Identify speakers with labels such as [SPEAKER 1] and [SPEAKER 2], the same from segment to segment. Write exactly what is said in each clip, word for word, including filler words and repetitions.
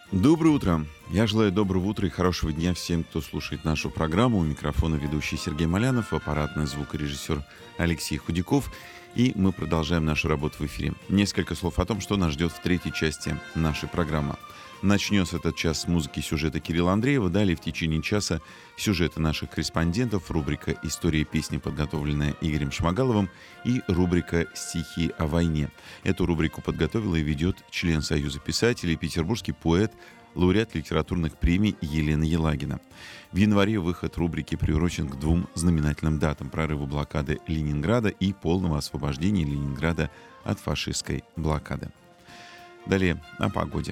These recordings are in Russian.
[SPEAKER 1] Доброе утро. Я желаю доброго утра и хорошего дня всем, кто слушает нашу программу. У микрофона ведущий Сергей Малянов, аппаратный звукорежиссер Алексей Худяков. И мы продолжаем нашу работу в эфире. Несколько слов о том, что нас ждет в третьей части нашей программы. Начнется этот час с музыки сюжета Кирилла Андреева. Далее в течение часа сюжеты наших корреспондентов, рубрика «История песни», подготовленная Игорем Шмагаловым, и рубрика «Стихи о войне». Эту рубрику подготовила и ведет член Союза писателей, петербургский поэт, лауреат литературных премий Елена Елагина. В январе выход рубрики приурочен к двум знаменательным датам: прорыву блокады Ленинграда и полного освобождения Ленинграда от фашистской блокады. Далее о погоде.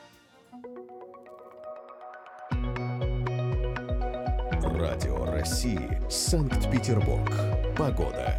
[SPEAKER 2] Радио России. Санкт-Петербург. Погода.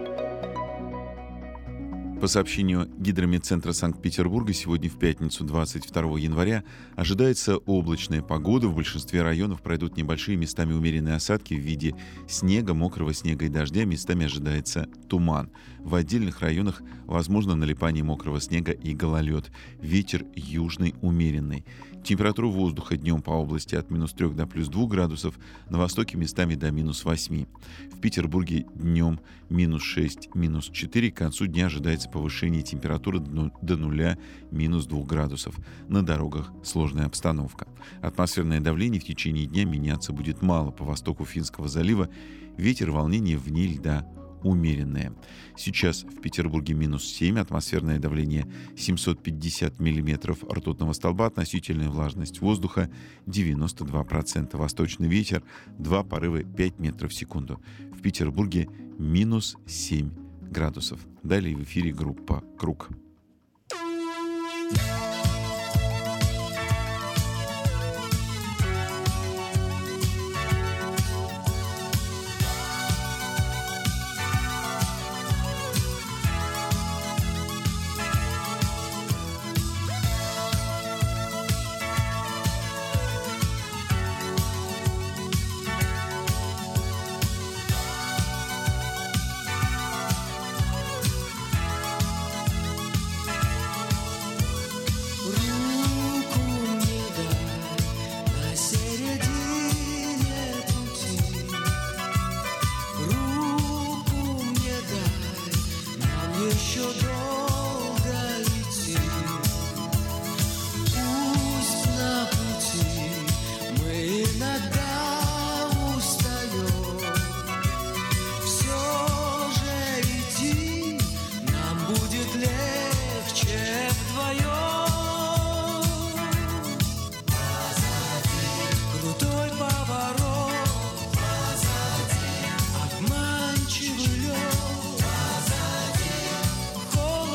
[SPEAKER 1] По сообщению Гидрометцентра Санкт-Петербурга, сегодня в пятницу, двадцать второго января, ожидается облачная погода. В большинстве районов пройдут небольшие, местами умеренные осадки в виде снега, мокрого снега и дождя. Местами ожидается туман. В отдельных районах возможно налипание мокрого снега и гололед. Ветер южный умеренный. Температура воздуха днем по области от минус трех до плюс двух градусов, на востоке местами до минус восьми. В Петербурге днем минус шесть, минус четыре. К концу дня ожидается повышение температуры до нуля, минус двух градусов. На дорогах сложная обстановка. Атмосферное давление в течение дня меняться будет мало. По востоку Финского залива ветер волнения вне льда умеренное. Сейчас в Петербурге минус семь, атмосферное давление семьсот пятьдесят миллиметров ртутного столба, относительная влажность воздуха девяносто два процента, восточный ветер два порыва пять метров в секунду. В Петербурге минус семь градусов. Далее в эфире группа «Круг».
[SPEAKER 3] Позади,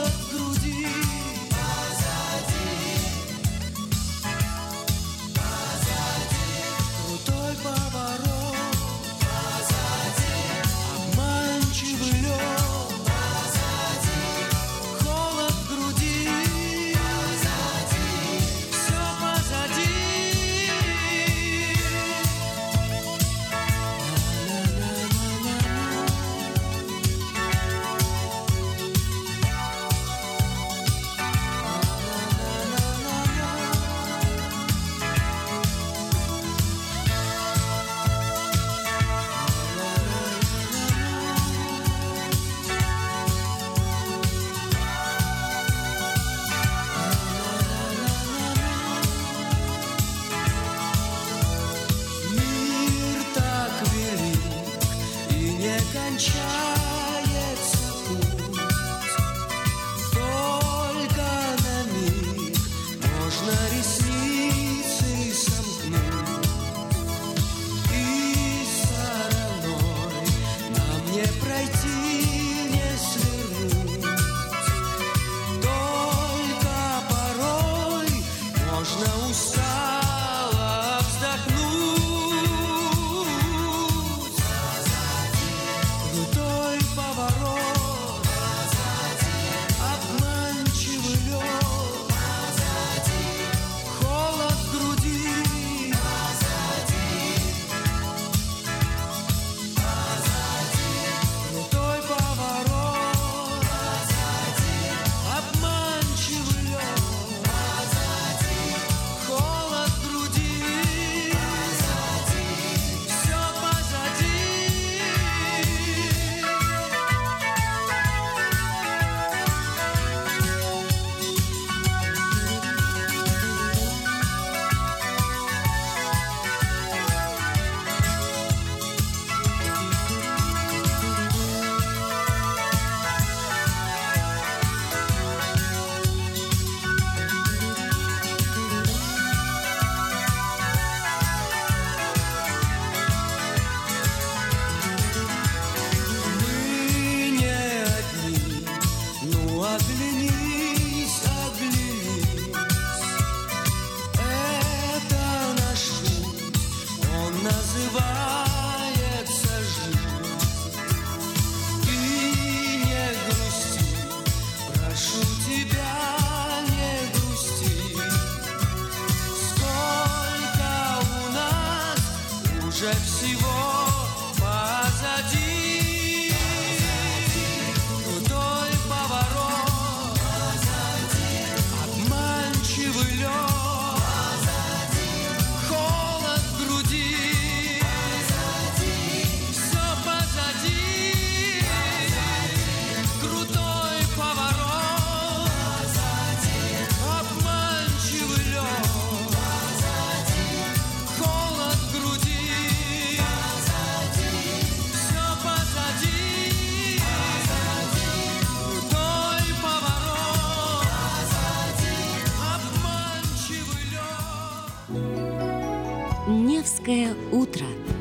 [SPEAKER 3] Кировское утро.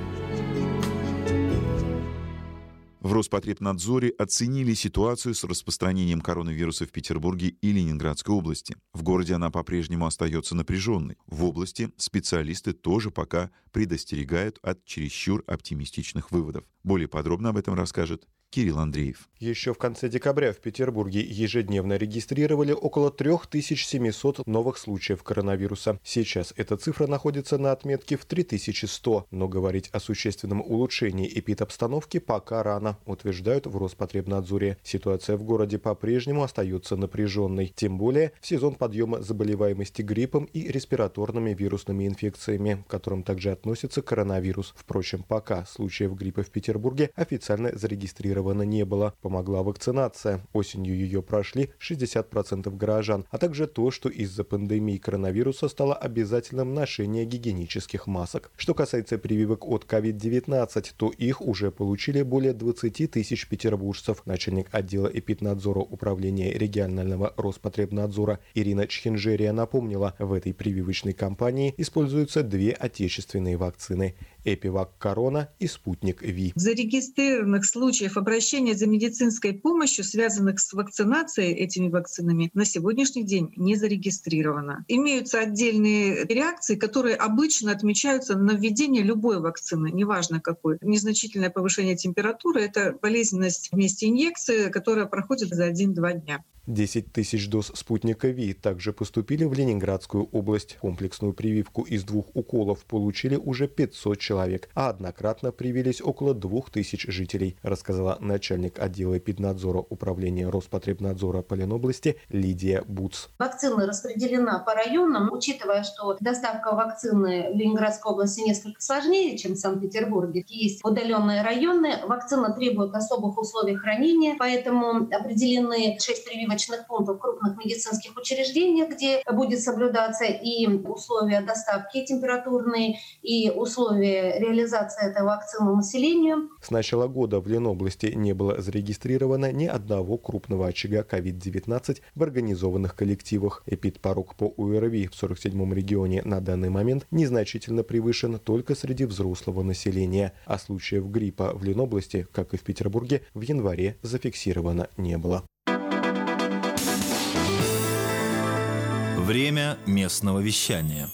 [SPEAKER 1] В Роспотребнадзоре оценили ситуацию с распространением коронавируса в Петербурге и Ленинградской области. В городе она по-прежнему остается напряженной. В области специалисты тоже пока предостерегают от чересчур оптимистичных выводов. Более подробно об этом расскажет Кирилл Андреев.
[SPEAKER 4] Еще в конце декабря в Петербурге ежедневно регистрировали около три тысячи семьсот новых случаев коронавируса. Сейчас эта цифра находится на отметке в три тысячи сто, но говорить о существенном улучшении эпидобстановки пока рано, утверждают в Роспотребнадзоре. Ситуация в городе по-прежнему остается напряженной, тем более в сезон подъема заболеваемости гриппом и респираторными вирусными инфекциями, к которым также относится коронавирус. Впрочем, пока случаев гриппа в Петербурге официально зарегистрировано не было. Помогла вакцинация. Осенью ее прошли шестьдесят процентов горожан, а также то, что из-за пандемии коронавируса стало обязательным ношение гигиенических масок. Что касается прививок от ковид девятнадцать, то их уже получили более двадцати тысяч петербуржцев. Начальник отдела эпиднадзора управления регионального Роспотребнадзора Ирина Чхинжерия напомнила, в этой прививочной кампании используются две отечественные вакцины – Эпивак Корона и Спутник Ви.
[SPEAKER 5] Зарегистрированных случаев обращения за медицинской помощью, связанных с вакцинацией этими вакцинами, на сегодняшний день не зарегистрировано. Имеются отдельные реакции, которые обычно отмечаются на введение любой вакцины, неважно какой. Незначительное повышение температуры — это болезненность в месте инъекции, которая проходит за один-два дня.
[SPEAKER 4] десять тысяч доз спутника Ви также поступили в Ленинградскую область. Комплексную прививку из двух уколов получили уже пятьсот человек, а однократно привились около двух тысяч жителей, рассказала начальник отдела эпиднадзора управления Роспотребнадзора по Ленобласти Лидия Буц.
[SPEAKER 6] Вакцина распределена по районам, учитывая, что доставка вакцины в Ленинградской области несколько сложнее, чем в Санкт-Петербурге. Есть удаленные районы, вакцина требует особых условий хранения, поэтому определены шесть прививок пунктов в крупных медицинских учреждениях, где будет соблюдаться и условия доставки температурные, и условия реализации этой вакцины населению.
[SPEAKER 4] С начала года в Ленобласти не было зарегистрировано ни одного крупного очага ковид девятнадцать в организованных коллективах. Эпидпорог по ОРВИ в сорок седьмом регионе на данный момент незначительно превышен только среди взрослого населения, а случаев гриппа в Ленобласти, как и в Петербурге, в январе зафиксировано не было.
[SPEAKER 7] Время местного вещания.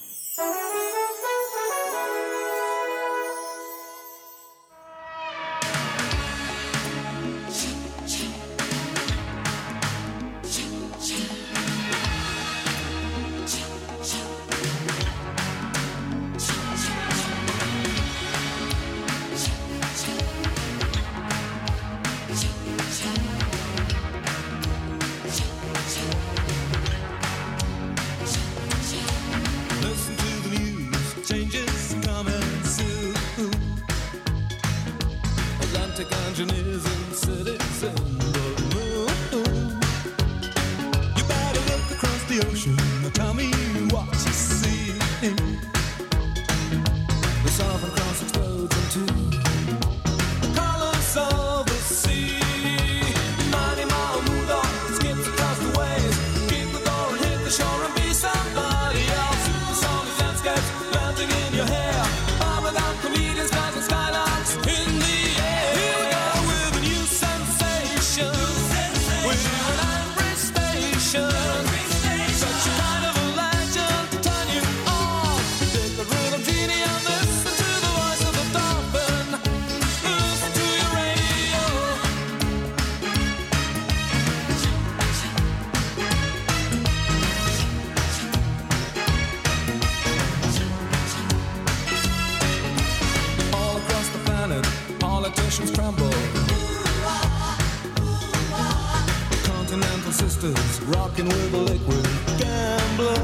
[SPEAKER 8] Rocking with a liquid gambler.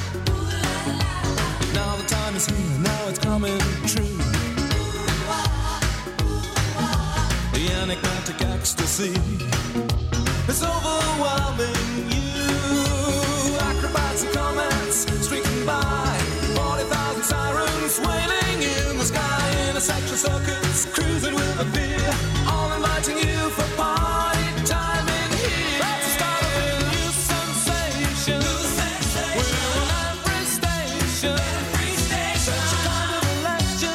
[SPEAKER 8] Now the time is here, now it's coming true. The enigmatic ecstasy is overwhelming you. Acrobats and comets streaking by, forty thousand sirens wailing in the sky. Intersection circuits cruising with a fear, all inviting you for party time in here. That's the start of a new sensation. We're on every station. Such a kind of a legend.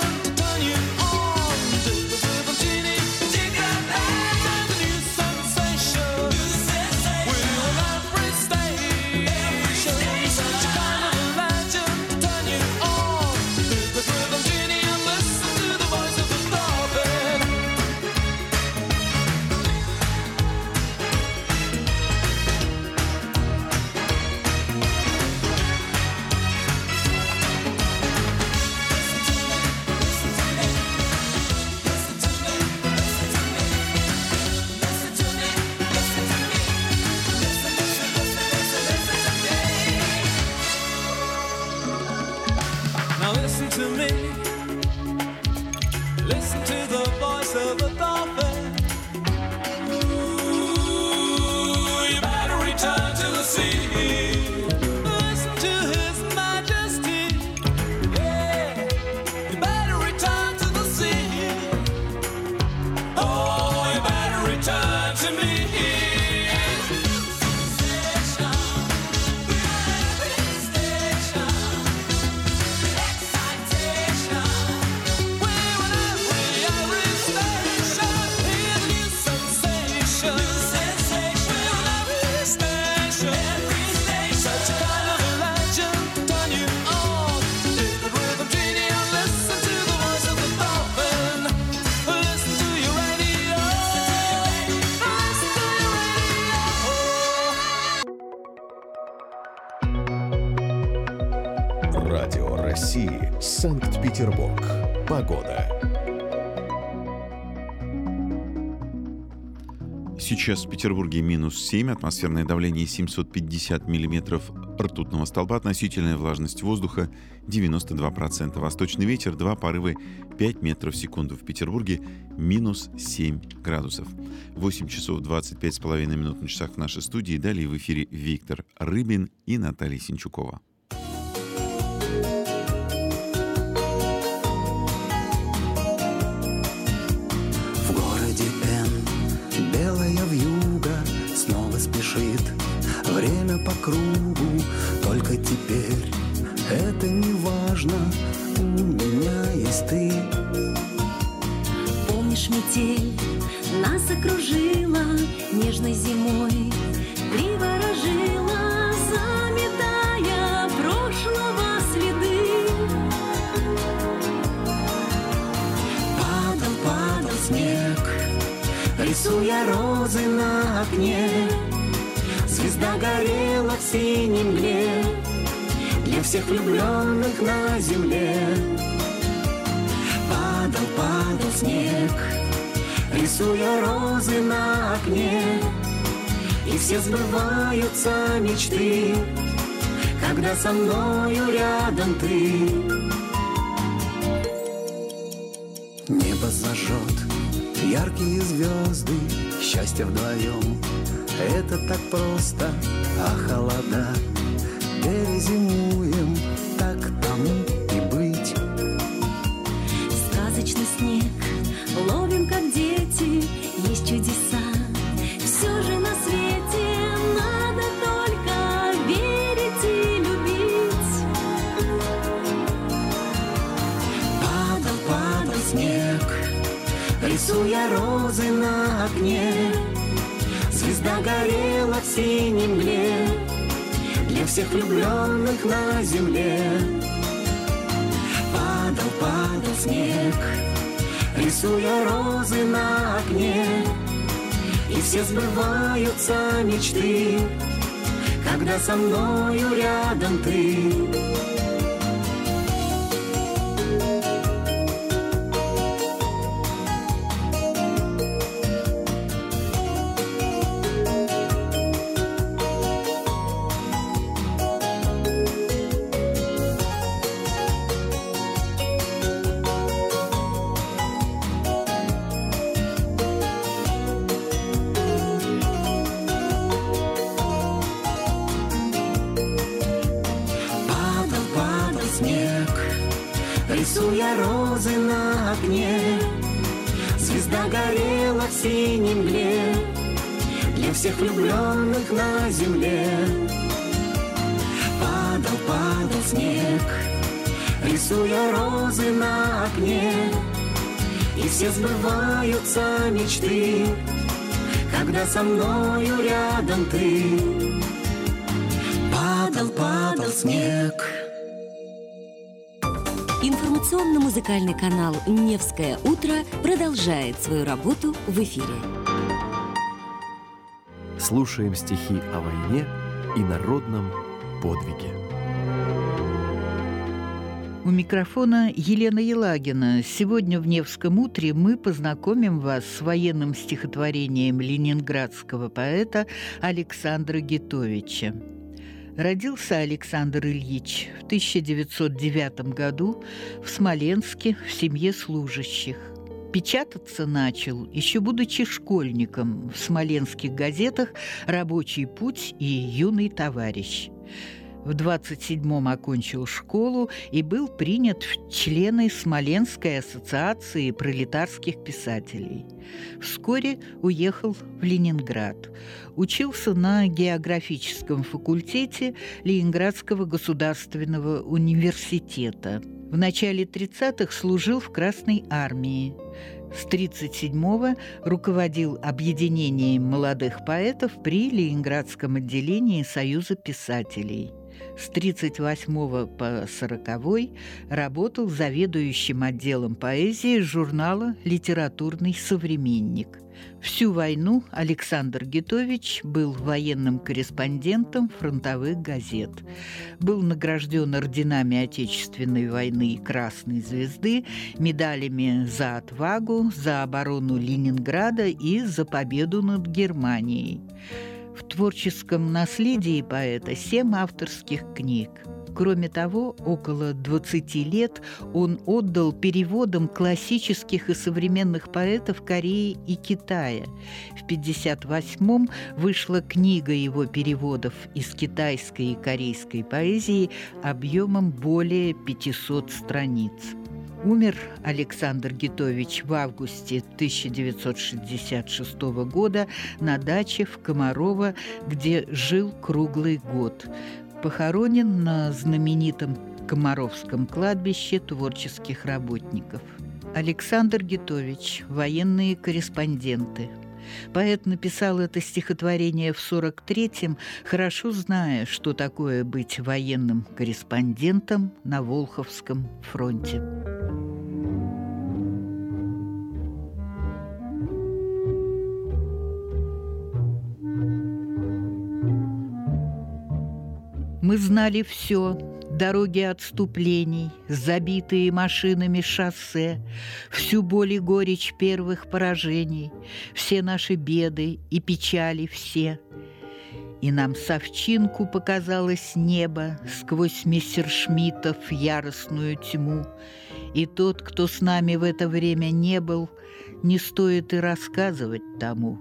[SPEAKER 2] России. Санкт-Петербург. Погода.
[SPEAKER 1] Сейчас в Петербурге минус семь, атмосферное давление семьсот пятьдесят миллиметров ртутного столба, относительная влажность воздуха девяносто два процента, восточный ветер два порывы пять метров в секунду. В Петербурге минус семь градусов. восемь часов двадцать пять с половиной минут на часах в нашей студии. Далее в эфире Виктор Рыбин и Наталья Синчукова.
[SPEAKER 3] В городе Н белая вьюга снова спешит, время по кругу, только теперь это не важно, у меня есть ты.
[SPEAKER 9] Помнишь, метель нас окружила нежной зимой, приворожила, заметая прошлого следы.
[SPEAKER 3] Падал, падал снег, рисуя розы на окне, звезда горела в синей мгле для всех влюбленных на земле. Падал, падал снег, рисуя розы на окне, и все сбываются мечты, когда со мною рядом ты. Небо зажжет яркие звезды, счастье вдвоем. Это так просто, а холода перезимуем, так тому и быть.
[SPEAKER 9] Сказочный снег ловим, как дети, есть чудеса. Все же на свете надо только верить и любить.
[SPEAKER 3] Падал, падал снег, рисуя розы на окне, звезда горела в синей мгле для всех влюбленных на земле. Падал, падал снег, рисуя розы на окне, и все сбываются мечты, когда со мною рядом ты. Рисуя розы на окне, звезда горела в синей мгле для всех влюбленных на земле. Падал, падал снег, рисуя розы на окне, и все сбываются мечты, когда со мною рядом ты. Падал, падал снег.
[SPEAKER 9] Информационно-музыкальный канал «Невское утро» продолжает свою работу в эфире.
[SPEAKER 10] Слушаем стихи о войне и народном подвиге.
[SPEAKER 11] У микрофона Елена Елагина. Сегодня в «Невском утре» мы познакомим вас с военным стихотворением ленинградского поэта Александра Гитовича. Родился Александр Ильич в тысяча девятьсот девятом году в Смоленске в семье служащих. Печататься начал, еще будучи школьником, в смоленских газетах «Рабочий путь» и «Юный товарищ». В двадцать седьмом окончил школу и был принят в члены Смоленской ассоциации пролетарских писателей. Вскоре уехал в Ленинград. Учился на географическом факультете Ленинградского государственного университета. В начале тридцатых служил в Красной армии. С тридцать седьмого руководил объединением молодых поэтов при Ленинградском отделении Союза писателей. С тридцать восьмого по сороковой работал заведующим отделом поэзии журнала «Литературный современник». Всю войну Александр Гитович был военным корреспондентом фронтовых газет. Был награжден орденами Отечественной войны и Красной звезды, медалями за отвагу, за оборону Ленинграда и за победу над Германией. В творческом наследии поэта семь авторских книг. Кроме того, около двадцати лет он отдал переводам классических и современных поэтов Кореи и Китая. В пятьдесят восьмом вышла книга его переводов из китайской и корейской поэзии объемом более пятисот страниц. Умер Александр Гитович в августе тысяча девятьсот шестьдесят шестого года на даче в Комарово, где жил круглый год. Похоронен на знаменитом Комаровском кладбище творческих работников. Александр Гитович. Военные корреспонденты. Поэт написал это стихотворение в сорок третьем, хорошо зная, что такое быть военным корреспондентом на Волховском фронте. Мы знали все, дороги отступлений, забитые машинами шоссе, всю боль и горечь первых поражений, все наши беды и печали все. И нам совчинку показалось небо сквозь мессершмиттов яростную тьму, и тот, кто с нами в это время не был, не стоит и рассказывать тому.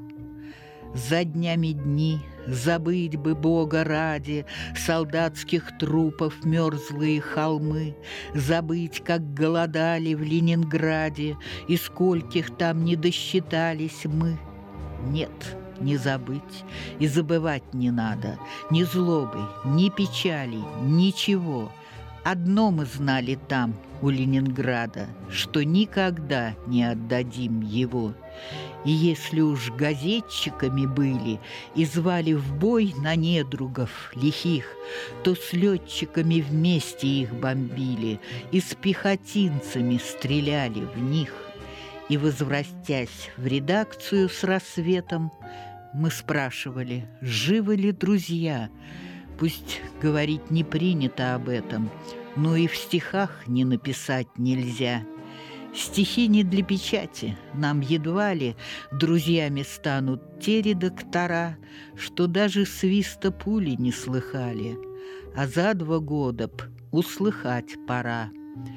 [SPEAKER 11] За днями дни, забыть бы Бога ради солдатских трупов мерзлые холмы, забыть, как голодали в Ленинграде и скольких там не досчитались мы. Нет, не забыть и забывать не надо, ни злобы, ни печали, ничего. Одно мы знали там, у Ленинграда, что никогда не отдадим его. И если уж газетчиками были и звали в бой на недругов лихих, то с летчиками вместе их бомбили и с пехотинцами стреляли в них. И, возвратясь в редакцию с рассветом, мы спрашивали, живы ли друзья. Пусть говорить не принято об этом, но и в стихах не написать нельзя. Стихи не для печати, нам едва ли друзьями станут те редактора, что даже свиста пули не слыхали, а за два года б услыхать пора.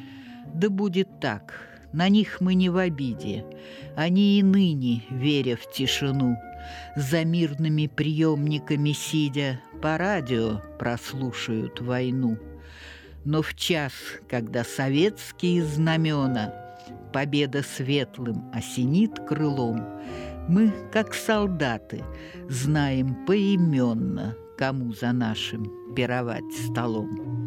[SPEAKER 11] Да будет так, на них мы не в обиде, они и ныне, веря в тишину, за мирными приемниками сидя, по радио прослушают войну. Но в час, когда советские знамена победа светлым осенит крылом, мы, как солдаты, знаем поименно, кому за нашим пировать столом.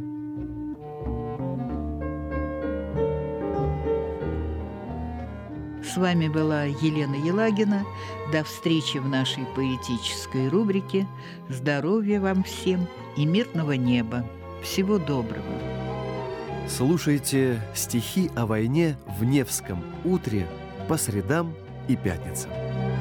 [SPEAKER 11] С вами была Елена Елагина. До встречи в нашей поэтической рубрике. Здоровья вам всем и мирного неба. Всего доброго.
[SPEAKER 10] Слушайте стихи о войне в Невском утре по средам и пятницам.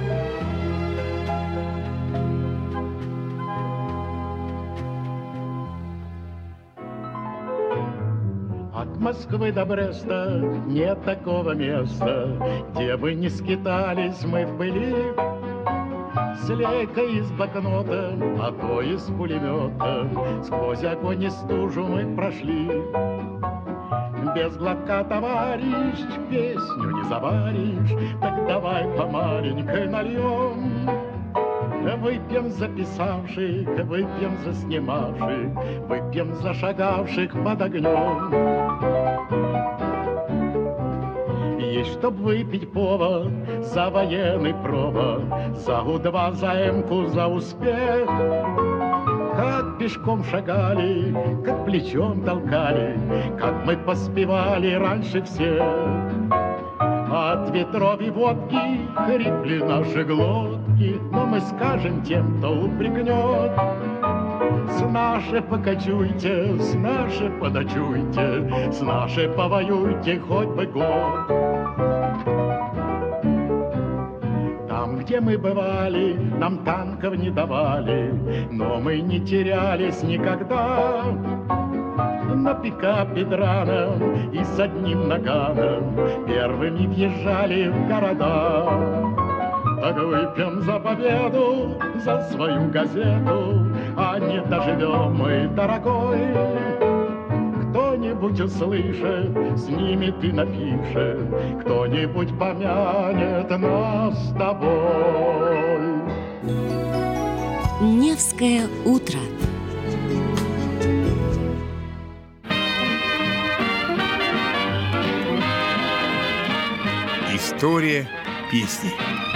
[SPEAKER 12] От Москвы до Бреста нет такого места, где бы не скитались мы в пыли. Слейка из блокнота, а то из пулемета, сквозь огонь и стужу мы прошли. Без глотка, товарищ, песню не заваришь, так давай по маленькой нальем. Выпьем за писавших, выпьем за снимавших, выпьем за шагавших под огнем. Есть, чтоб выпить повод за военный провод, за У-два, за М-ку, за успех. Как пешком шагали, как плечом толкали, как мы поспевали раньше всех. От ветров и водки хрипли наши глотки, но мы скажем тем, кто упрекнет: с наши покачуйте, с наши подочуйте, с наши повоюйте хоть бы год. Там, где мы бывали, нам танков не давали, но мы не терялись никогда. На пикапе драном и с одним наганом первыми въезжали в города. Так выпьем за победу, за свою газету, а не доживем мы, дорогой. Кто-нибудь услышит, снимет и напишет, кто-нибудь помянет нас с тобой.
[SPEAKER 9] Невское утро.
[SPEAKER 13] История песни.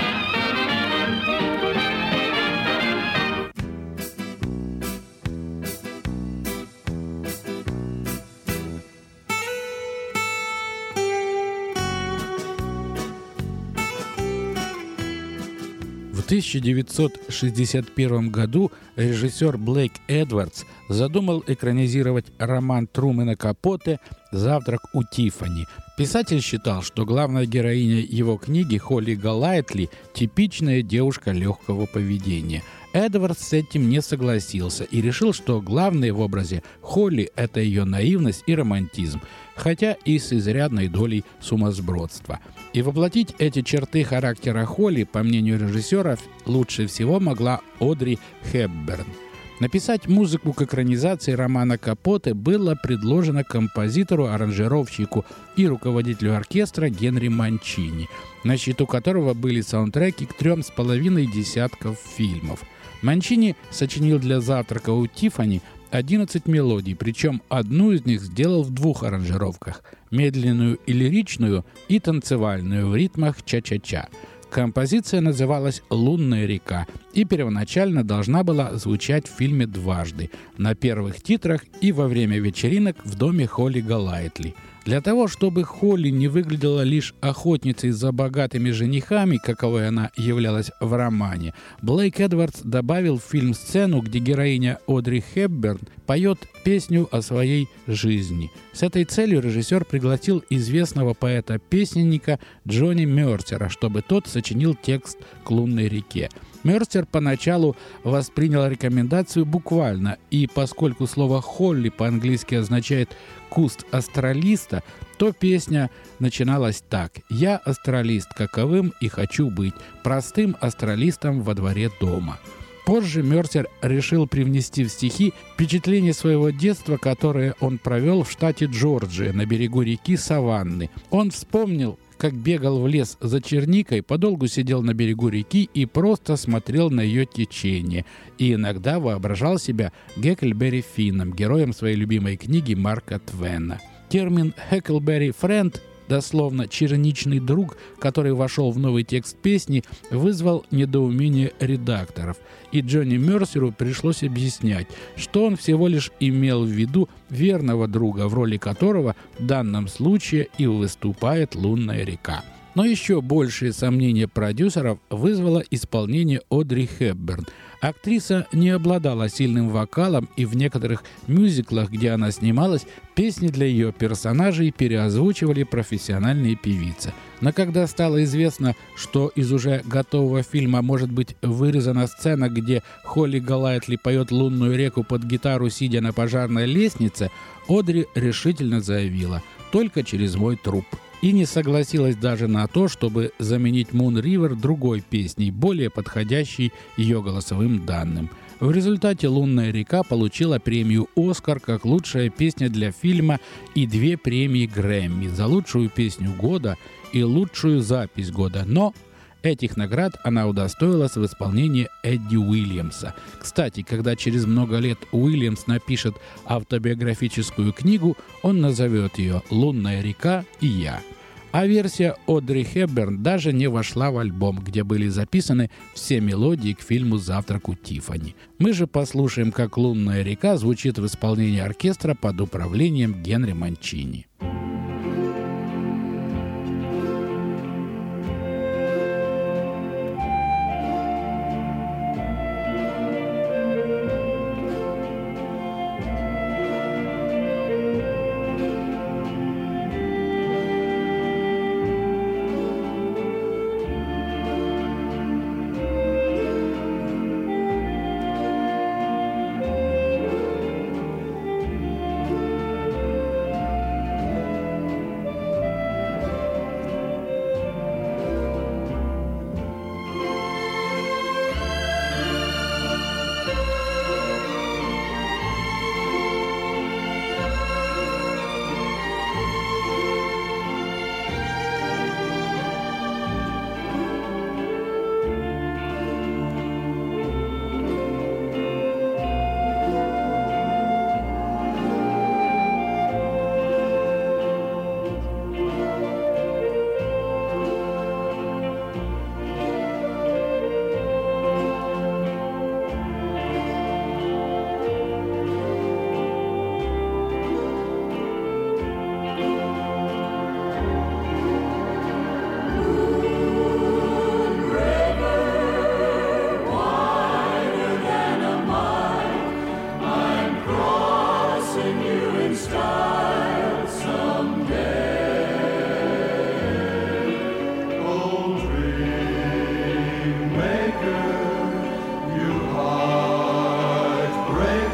[SPEAKER 14] В тысяча девятьсот шестьдесят первом году режиссер Блейк Эдвардс задумал экранизировать роман Трумэна Капоте «Завтрак у Тиффани». Писатель считал, что главная героиня его книги Холли Голайтли – типичная девушка легкого поведения. Эдвардс с этим не согласился и решил, что главное в образе Холли – это ее наивность и романтизм, хотя и с изрядной долей сумасбродства. И воплотить эти черты характера Холли, по мнению режиссера, лучше всего могла Одри Хепберн. Написать музыку к экранизации романа Капоте было предложено композитору, аранжировщику и руководителю оркестра Генри Манчини, на счету которого были саундтреки к трем с половиной десятков фильмов. Манчини сочинил для «Завтрака у Тиффани» одиннадцать мелодий, причем одну из них сделал в двух аранжировках – медленную и лиричную, и танцевальную в ритмах ча-ча-ча. Композиция называлась «Лунная река» и первоначально должна была звучать в фильме дважды – на первых титрах и во время вечеринок в доме Холли Голайтли. Для того, чтобы Холли не выглядела лишь охотницей за богатыми женихами, каковой она являлась в романе, Блейк Эдвардс добавил в фильм сцену, где героиня Одри Хепберн поет песню о своей жизни. С этой целью режиссер пригласил известного поэта-песенника Джонни Мерсера, чтобы тот сочинил текст к «Лунной реке». Мерсер поначалу воспринял рекомендацию буквально, и поскольку слово «холли» по-английски означает «куст астралиста», то песня начиналась так: «Я астралист, каковым и хочу быть, простым астралистом во дворе дома». Позже Мерсер решил привнести в стихи впечатление своего детства, которое он провел в штате Джорджия на берегу реки Саванны. Он вспомнил, как бегал в лес за черникой, подолгу сидел на берегу реки и просто смотрел на ее течение. И иногда воображал себя Гекльберри Финном, героем своей любимой книги Марка Твена. Термин «Хеклберри Френд», дословно «черничный друг», который вошел в новый текст песни, вызвал недоумение редакторов. И Джонни Мерсеру пришлось объяснять, что он всего лишь имел в виду верного друга, в роли которого в данном случае и выступает «Лунная река». Но еще большие сомнения продюсеров вызвало исполнение Одри Хепберн. Актриса не обладала сильным вокалом, и в некоторых мюзиклах, где она снималась, песни для ее персонажей переозвучивали профессиональные певицы. Но когда стало известно, что из уже готового фильма может быть вырезана сцена, где Холли Голайтли поет «Лунную реку» под гитару, сидя на пожарной лестнице, Одри решительно заявила: «Только через мой труп». И не согласилась даже на то, чтобы заменить Moon River другой песней, более подходящей ее голосовым данным. В результате «Лунная река» получила премию «Оскар» как лучшая песня для фильма и две премии Грэмми за лучшую песню года и лучшую запись года. Но этих наград она удостоилась в исполнении Эдди Уильямса. Кстати, когда через много лет Уильямс напишет автобиографическую книгу, он назовет ее «Лунная река и я». А версия Одри Хепберн даже не вошла в альбом, где были записаны все мелодии к фильму «Завтрак у Тиффани». Мы же послушаем, как «Лунная река» звучит в исполнении оркестра под управлением Генри Манчини.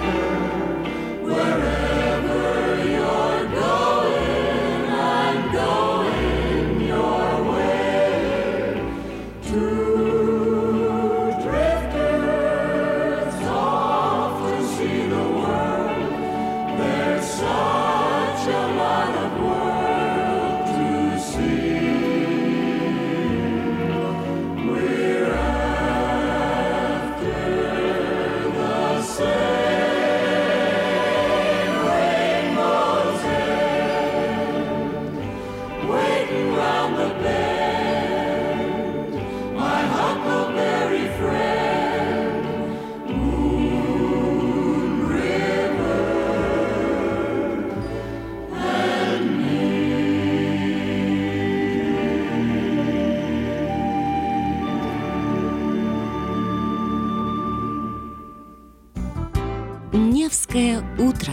[SPEAKER 9] Невское утро.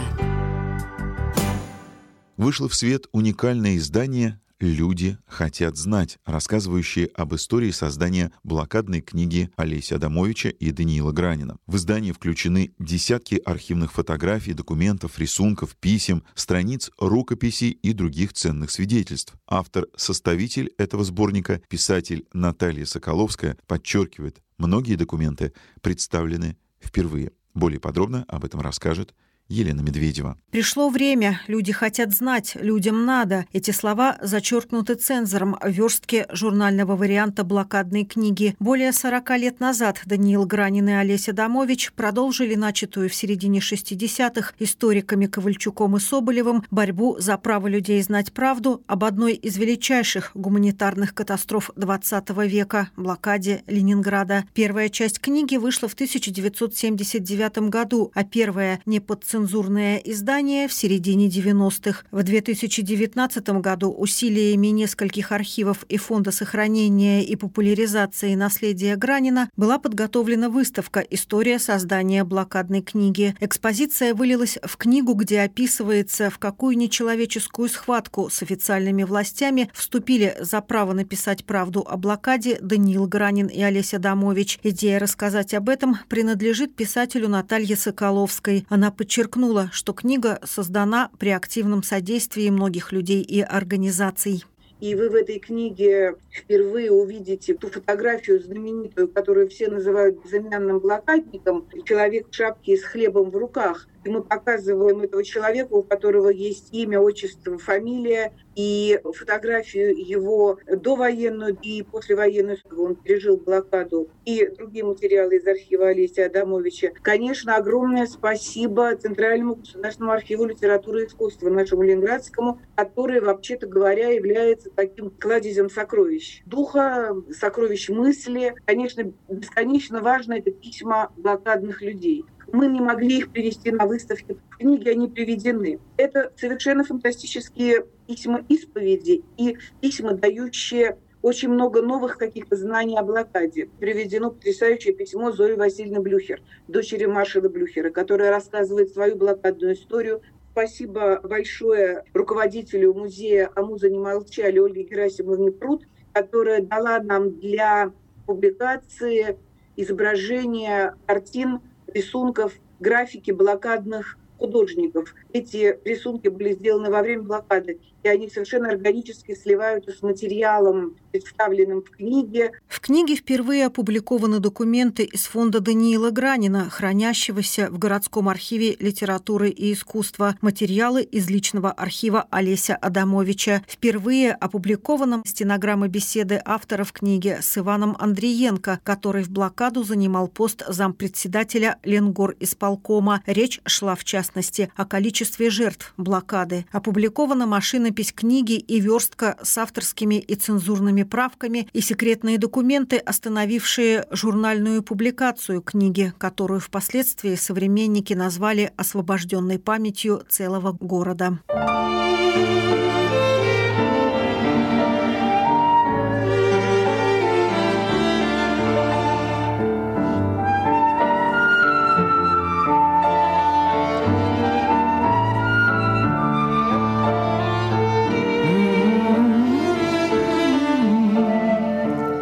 [SPEAKER 1] Вышло в свет уникальное издание «Люди хотят знать», рассказывающее об истории создания блокадной книги Олеся Адамовича и Даниила Гранина. В издание включены десятки архивных фотографий, документов, рисунков, писем, страниц, рукописей и других ценных свидетельств. Автор-составитель этого сборника, писатель Наталья Соколовская, подчеркивает, многие документы представлены впервые. Более подробно об этом расскажет Елена Медведева.
[SPEAKER 15] Пришло время, люди хотят знать, людям надо. Эти слова зачеркнуты цензором в верстке журнального варианта блокадной книги. Более сорока лет назад Даниил Гранин и Олесь Адамович продолжили начатую в середине шестидесятых историками Ковальчуком и Соболевым борьбу за право людей знать правду об одной из величайших гуманитарных катастроф двадцатого века – блокаде Ленинграда. Первая часть книги вышла в тысяча девятьсот семьдесят девятом году, а первая – не под цензурное издание в середине девяностых. В две тысячи девятнадцатом году усилиями нескольких архивов и Фонда сохранения и популяризации наследия Гранина была подготовлена выставка «История создания блокадной книги». Экспозиция вылилась в книгу, где описывается, в какую нечеловеческую схватку с официальными властями вступили за право написать правду о блокаде Даниил Гранин и Олесь Адамович. Идея рассказать об этом принадлежит писателю Наталье Соколовской. Она подчеркнула, что книга создана при активном содействии многих людей и организаций.
[SPEAKER 16] И вы в этой книге впервые увидите ту фотографию знаменитую, которую все называют безымянным блокадником, человек в шапке с хлебом в руках. И мы показываем этого человека, у которого есть имя, отчество, фамилия, и фотографию его довоенную и послевоенную. Он пережил блокаду, и другие материалы из архива Олеся Адамовича. Конечно, огромное спасибо Центральному государственному архиву литературы и искусства, нашему ленинградскому, который, вообще-то говоря, является таким кладезем сокровищ. Духа, сокровищ мысли. Конечно, бесконечно важно это письма блокадных людей. Мы не могли их привести на выставке. В книге они приведены. Это совершенно фантастические письма исповеди и письма, дающие очень много новых каких-то знаний о блокаде. Приведено потрясающее письмо Зои Васильевны Блюхер, дочери маршала Блюхера, которая рассказывает свою блокадную историю. Спасибо большое руководителю музея «А музы не молчали» Ольге Герасимовне Прут, которая дала нам для публикации изображения картин, рисунков, графики блокадных художников. Эти рисунки были сделаны во время блокады, и они совершенно органически сливаются с материалом, представленным в книге.
[SPEAKER 15] В книге впервые опубликованы документы из фонда Даниила Гранина, хранящегося в городском архиве литературы и искусства, материалы из личного архива Олеся Адамовича. Впервые опубликована стенограмма беседы автора в книге с Иваном Андриенко, который в блокаду занимал пост зампредседателя Ленгорисполкома. Речь шла, в частности, о количестве жертв блокады. Опубликована машинопись книги и верстка с авторскими и цензурными правками и секретные документы, остановившие журнальную публикацию книги, которую впоследствии современники назвали освобожденной памятью целого города.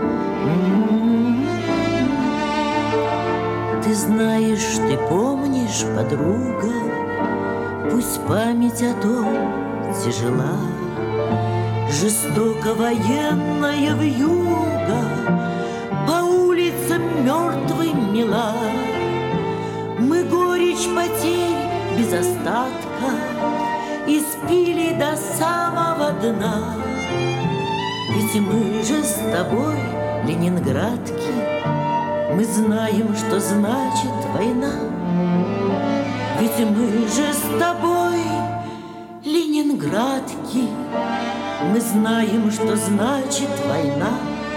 [SPEAKER 3] Ты знаешь, ты помнишь,
[SPEAKER 17] лишь подруга, пусть память о том тяжела. Жестоко военная вьюга по улицам мертвым мела. Мы горечь потерь без остатка испили до самого дна. Ведь мы же с тобой, ленинградки, мы знаем, что значит война. Ведь мы же с тобой, ленинградки, мы знаем, что значит война.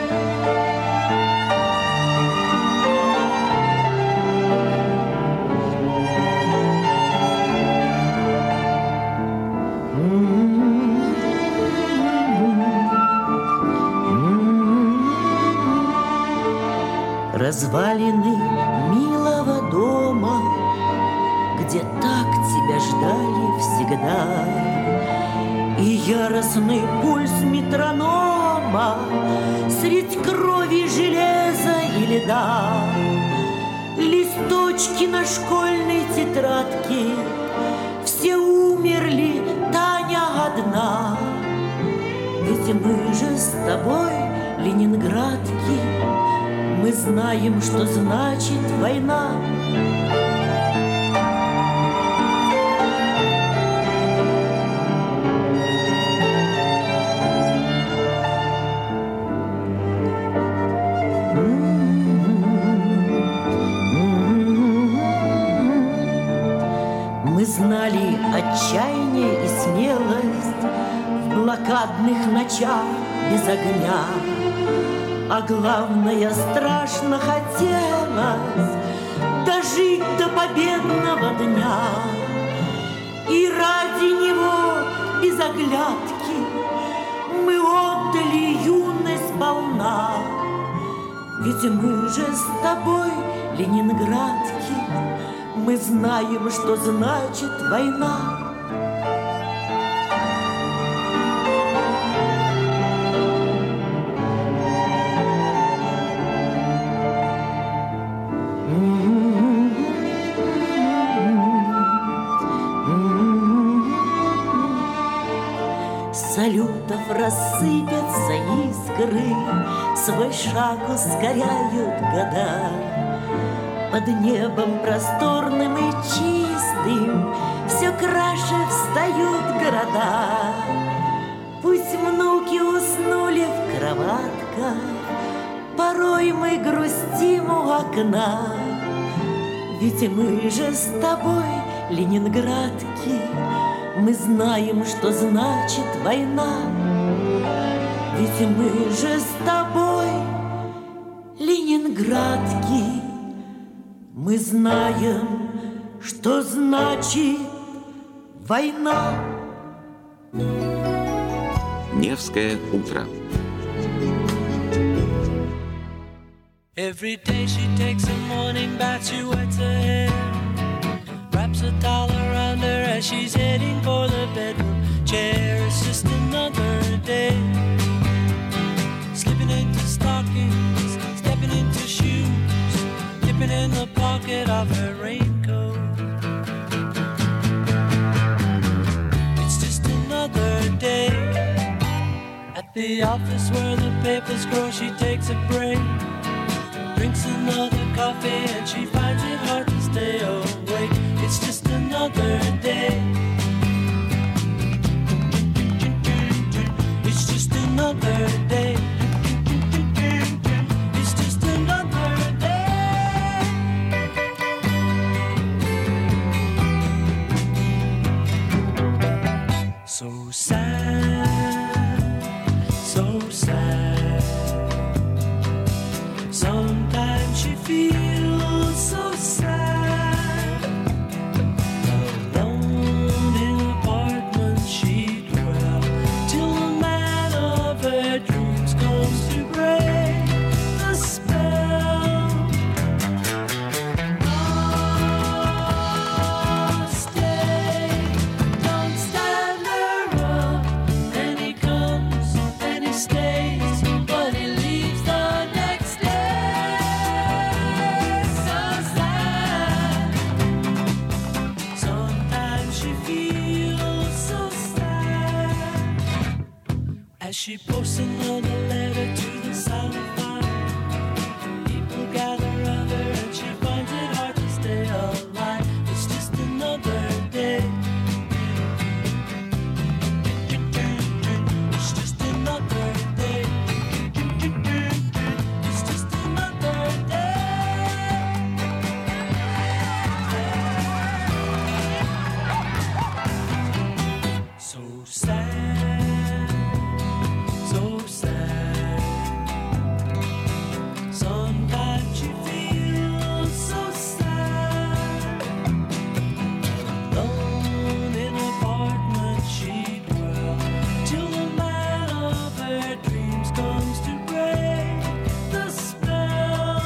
[SPEAKER 17] Развалины милого дома, где так тебя ждали всегда, и яростный пульс метронома средь крови, железа и льда. Листочки на школьной тетрадке, все умерли, Таня одна. Ведь мы же с тобой, ленинградки, мы знаем, что значит война. Мы знали отчаяние и смелость в блокадных ночах без огня. А главное, страшно хотелось дожить до победного дня. И ради него без оглядки мы отдали юность полна. Ведь мы же с тобой, ленинградки, мы знаем, что значит война. Салютов рассыпятся искры, свой шаг ускоряют года. Под небом просторным и чистым все краше встают города. Пусть внуки уснули в кроватках, порой мы грустим у окна. Ведь мы же с тобой, ленинградки, мы знаем, что значит война. Ведь мы же с тобой, ленинградки, мы знаем, что значит война.
[SPEAKER 18] Невское утро.
[SPEAKER 3] Every day she takes a morning bath, she wets her hair, wraps a towel around her as she's heading for the bedroom chair. It's just another day, slipping into stockings, stepping into shoes, dipping in the pocket of her raincoat. It's just another day, at the office where the papers grow, she takes a break, drinks another coffee and she finds it hard to stay awake. It's just another day. It's just another day. It's just another day. So sad, so sad. Sometimes she feels so sad, alone in an apartment she dwells, till the man of her dreams comes to break the spell. Oh, stay, don't stand her up, she posts another letter to the silent fire. People gather around her and she finds it hard to stay alive. It's just another day. It's just another day. It's just another day. So sad, so sad. Sometimes you feel so sad. Alone in an apartment she dwells till the man of her dreams comes to break the spell.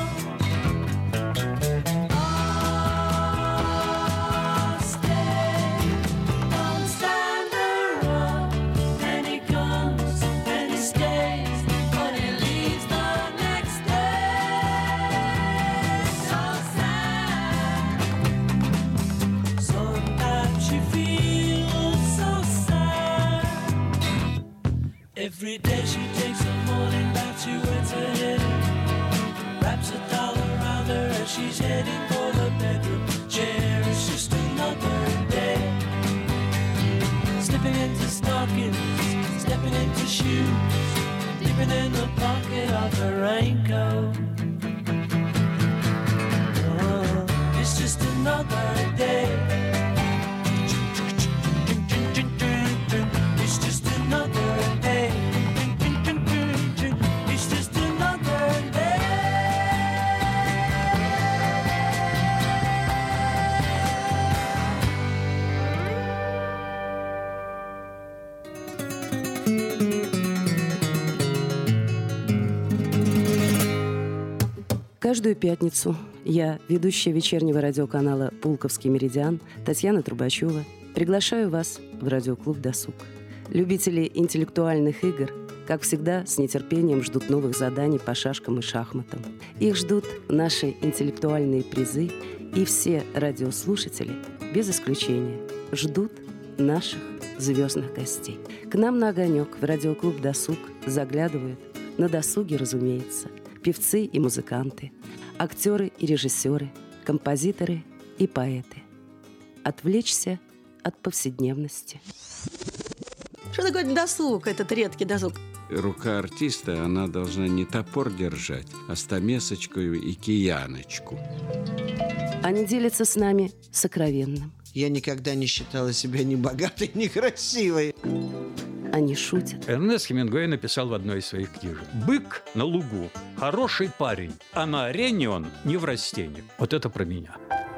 [SPEAKER 3] Ah, stay, don't stand around. And he comes and he stays, but he leaves the next day. So sad. Sometimes she feels so sad. Every day she takes a morning bath, she wets her head, wraps a towel around her as she's heading for the bedroom chair. It's just another day. Slipping into stockings, stepping into shoes, dipping in the pocket of her raincoat. Oh, it's just another day. It's just another day. It's just another day.
[SPEAKER 19] Каждую пятницу я, ведущая вечернего радиоканала «Пулковский меридиан» Татьяна Трубачева, приглашаю вас в радиоклуб «Досуг». Любители интеллектуальных игр, как всегда, с нетерпением ждут новых заданий по шашкам и шахматам. Их ждут наши интеллектуальные призы, и все радиослушатели, без исключения, ждут наших звездных гостей. К нам на огонек в радиоклуб «Досуг» заглядывают, на досуге, разумеется, певцы и музыканты, актеры и режиссеры, композиторы и поэты. Отвлечься от повседневности.
[SPEAKER 20] Что такое досуг, этот редкий досуг?
[SPEAKER 21] Рука артиста, она должна не топор держать, а стамесочку и кияночку.
[SPEAKER 19] Они делятся с нами сокровенным.
[SPEAKER 22] Я никогда не считала себя ни богатой, ни красивой.
[SPEAKER 19] Они шутят.
[SPEAKER 23] Эрнест Хемингуэй написал в одной из своих книжек: «Бык на лугу – хороший парень, а на арене он не в растении». Вот это про меня.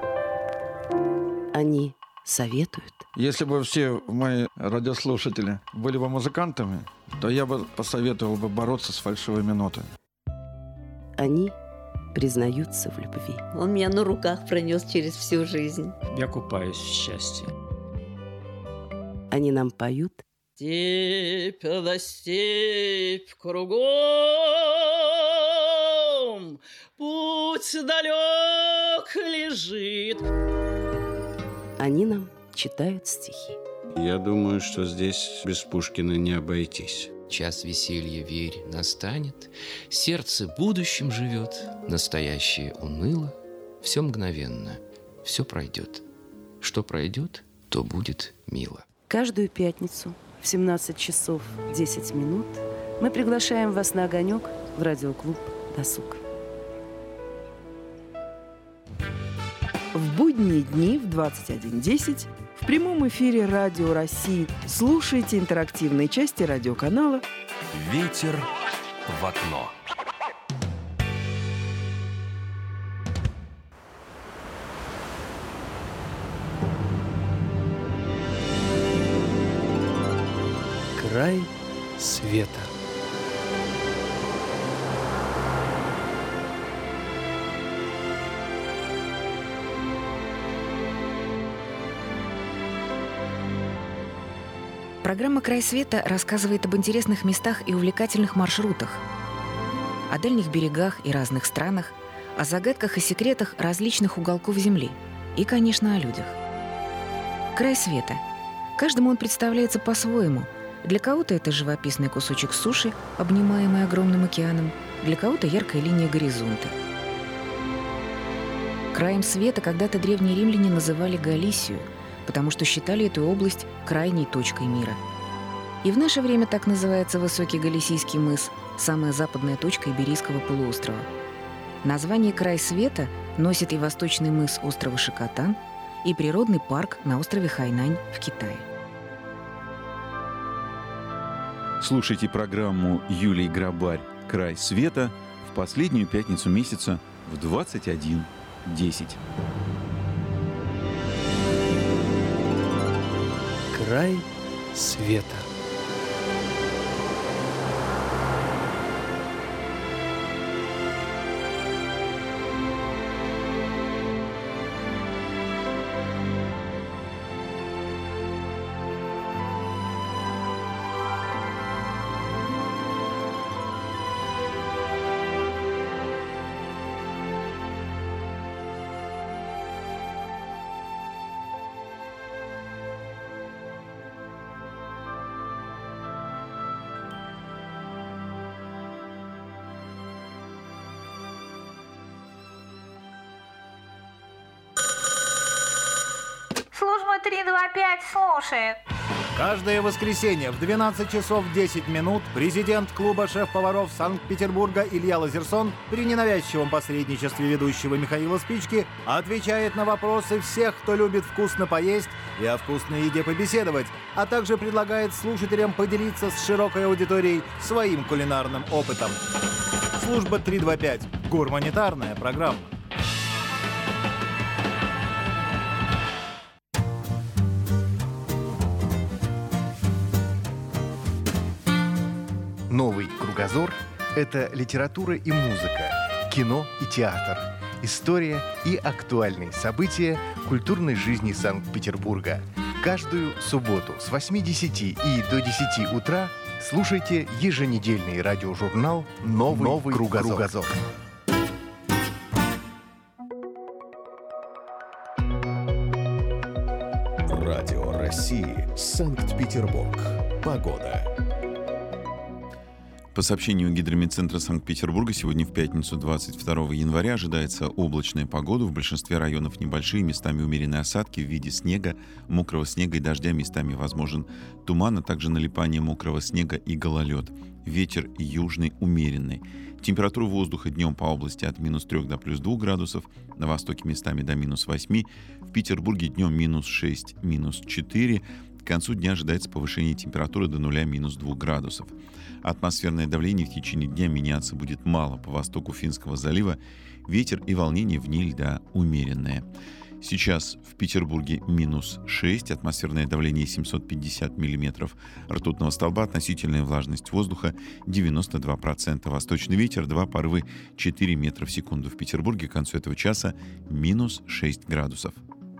[SPEAKER 19] Они советуют.
[SPEAKER 24] Если бы все мои радиослушатели были бы музыкантами, то я бы посоветовал бы бороться с фальшивыми нотами.
[SPEAKER 19] Они признаются в любви.
[SPEAKER 20] Он меня на руках пронес через всю жизнь.
[SPEAKER 23] Я купаюсь в счастье.
[SPEAKER 19] Они нам поют.
[SPEAKER 20] Степь да степь кругом, путь далек лежит.
[SPEAKER 19] Они нам читают стихи.
[SPEAKER 21] Я думаю, что здесь без Пушкина не обойтись.
[SPEAKER 25] Час веселья, верь, настанет, сердце будущим живет, настоящее уныло, все мгновенно, все пройдет. Что пройдет, то будет мило.
[SPEAKER 19] Каждую пятницу в семнадцать часов десять минут мы приглашаем вас на огонек в радиоклуб «Досуг».
[SPEAKER 26] В будние дни в двадцать один десять в прямом эфире Радио России слушайте интерактивные части радиоканала
[SPEAKER 2] «Ветер в окно».
[SPEAKER 10] Край света.
[SPEAKER 27] Программа «Край света» рассказывает об интересных местах и увлекательных маршрутах, о дальних берегах и разных странах, о загадках и секретах различных уголков Земли и, конечно, о людях. «Край света». Каждому он представляется по-своему, Для кого-то это живописный кусочек суши, обнимаемый огромным океаном, для кого-то яркая линия горизонта. Краем света когда-то древние римляне называли Галисию, потому что считали эту область крайней точкой мира. И в наше время так называется высокий Галисийский мыс, самая западная точка Иберийского полуострова. Название «Край света» носит и восточный мыс острова Шикотан, и природный парк на острове Хайнань в Китае.
[SPEAKER 1] Слушайте программу Юлии Грабарь «Край света» в последнюю пятницу месяца в двадцать один десять.
[SPEAKER 26] Край света.
[SPEAKER 4] Служба три два пять слушает.
[SPEAKER 5] Каждое воскресенье в двенадцать часов десять минут президент клуба шеф-поваров Санкт-Петербурга Илья Лазерсон при ненавязчивом посредничестве ведущего Михаила Спички отвечает на вопросы всех, кто любит вкусно поесть и о вкусной еде побеседовать, а также предлагает слушателям поделиться с широкой аудиторией своим кулинарным опытом. Служба три два пять. Гурманитарная программа.
[SPEAKER 6] Новый кругозор – это литература и музыка, кино и театр, история и актуальные события культурной жизни Санкт-Петербурга. Каждую субботу с восьми десяти и до десяти утра слушайте еженедельный радиожурнал «Новый, Новый кругозор». кругозор».
[SPEAKER 2] Радио России. Санкт-Петербург. Погода.
[SPEAKER 1] По сообщению Гидромедцентра Санкт-Петербурга, сегодня в пятницу, двадцать второго января, ожидается облачная погода. В большинстве районов небольшие, местами умеренные осадки в виде снега, мокрого снега и дождя. Местами возможен туман, а также налипание мокрого снега и гололед. Ветер южный умеренный. Температура воздуха днем по области от минус трех до плюс двух градусов, на востоке местами до минус восьми, в Петербурге днем минус шесть, минус четыре. К концу дня ожидается повышение температуры до нуля минус двух градусов. Атмосферное давление в течение дня меняться будет мало. По востоку Финского залива ветер и волнение вне льда умеренное. Сейчас в Петербурге минус шесть, атмосферное давление семьсот пятьдесят миллиметров ртутного столба, относительная влажность воздуха девяносто два процента, восточный ветер два порывы четыре метра в секунду. В Петербурге к концу этого часа минус шесть градусов.